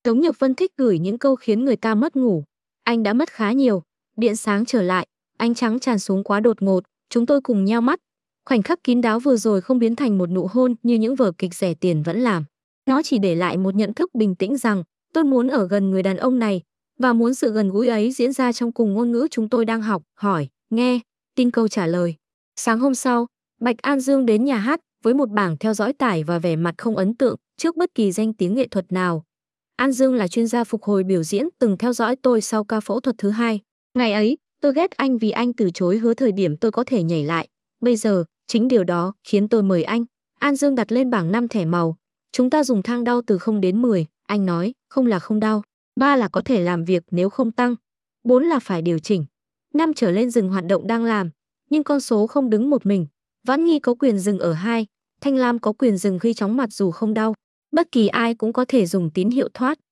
Tống Nhược Vân thích gửi những câu khiến người ta mất ngủ. Anh đã mất khá nhiều. Điện sáng trở lại, ánh trắng tràn xuống quá đột ngột, chúng tôi cùng nheo mắt. Khoảnh khắc kín đáo vừa rồi không biến thành một nụ hôn như những vở kịch rẻ tiền vẫn làm. Nó chỉ để lại một nhận thức bình tĩnh rằng tôi muốn ở gần người đàn ông này và muốn sự gần gũi ấy diễn ra trong cùng ngôn ngữ chúng tôi đang học, hỏi, nghe, tin câu trả lời. Sáng hôm sau, Bạch An Dương đến nhà hát với một bảng theo dõi tải và vẻ mặt không ấn tượng trước bất kỳ danh tiếng nghệ thuật nào. An Dương là chuyên gia phục hồi biểu diễn từng theo dõi tôi sau ca phẫu thuật thứ hai. Ngày ấy, tôi ghét anh vì anh từ chối hứa thời điểm tôi có thể nhảy lại. Bây giờ, chính điều đó khiến tôi mời anh. An Dương đặt lên bảng 5 thẻ màu. Chúng ta dùng thang đau từ 0 đến 10. Anh nói, không là không đau. 3 là có thể làm việc nếu không tăng. 4 là phải điều chỉnh. 5 trở lên dừng hoạt động đang làm. Nhưng con số không đứng một mình. Vãn Nghi có quyền dừng ở 2. Thanh Lam có quyền dừng khi chóng mặt dù không đau. Bất kỳ ai cũng có thể dùng tín hiệu thoát.